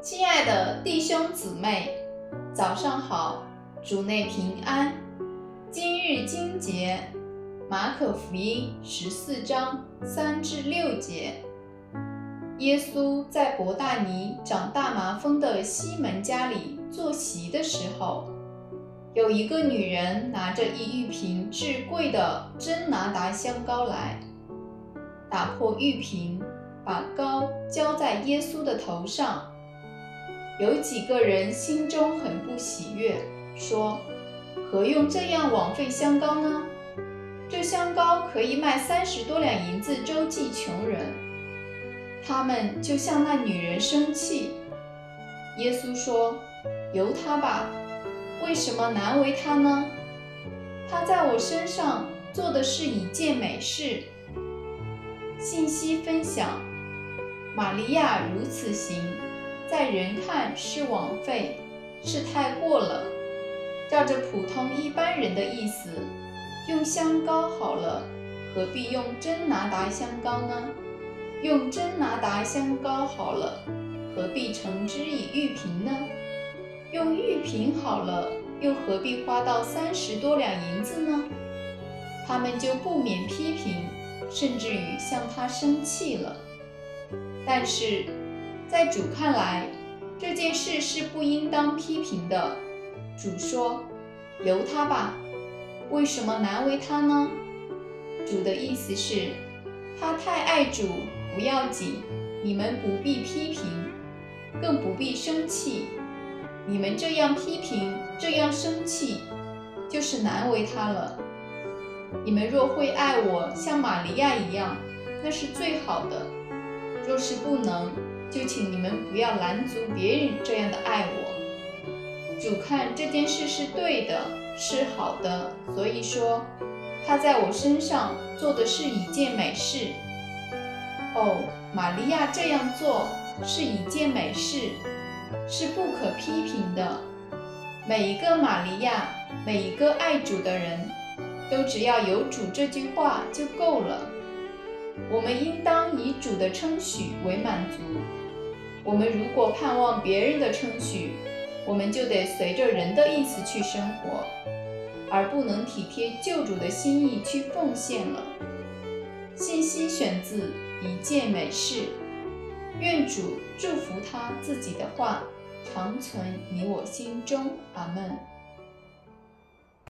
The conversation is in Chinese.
亲爱的弟兄姊妹，早上好，主内平安。今日经节，马可福音14章3至6节。耶稣在伯大尼长大麻风的西门家里坐席的时候，有一个女人拿着一玉瓶至贵的真拿达香膏来，打破玉瓶，把膏浇在耶稣的头上。有几个人心中很不喜悦，说：何用这样枉费香膏呢？这香膏可以卖30多两银子周济穷人。他们就向那女人生气。耶稣说：由她吧，为什么难为她呢？她在我身上做的是一件美事。信息分享：玛利亚如此行，在人看是枉费，是太过了。照着普通一般人的意思，用香膏好了，何必用真拿达香膏呢？用真拿达香膏好了，何必盛之以玉瓶呢？用玉瓶好了，又何必花到30多两银子呢？他们就不免批评，甚至于向他生气了。但是在主看来，这件事是不应当批评的。主说：由他吧，为什么难为他呢？主的意思是，他太爱主不要紧，你们不必批评，更不必生气。你们这样批评，这样生气，就是难为他了。你们若会爱我，像玛利亚一样，那是最好的。若是不能，就请你们不要拦阻别人这样的爱我。主看这件事是对的，是好的，所以说他在我身上做的是一件美事。哦，玛利亚这样做是一件美事，是不可批评的。每一个玛利亚，每一个爱主的人，都只要有主这句话就够了。我们应当以主的称许为满足。我们如果盼望别人的称许，我们就得随着人的意思去生活，而不能体贴救主的心意去奉献了。信息选自一件美事。愿主祝福他自己的话，常存你我心中。阿们。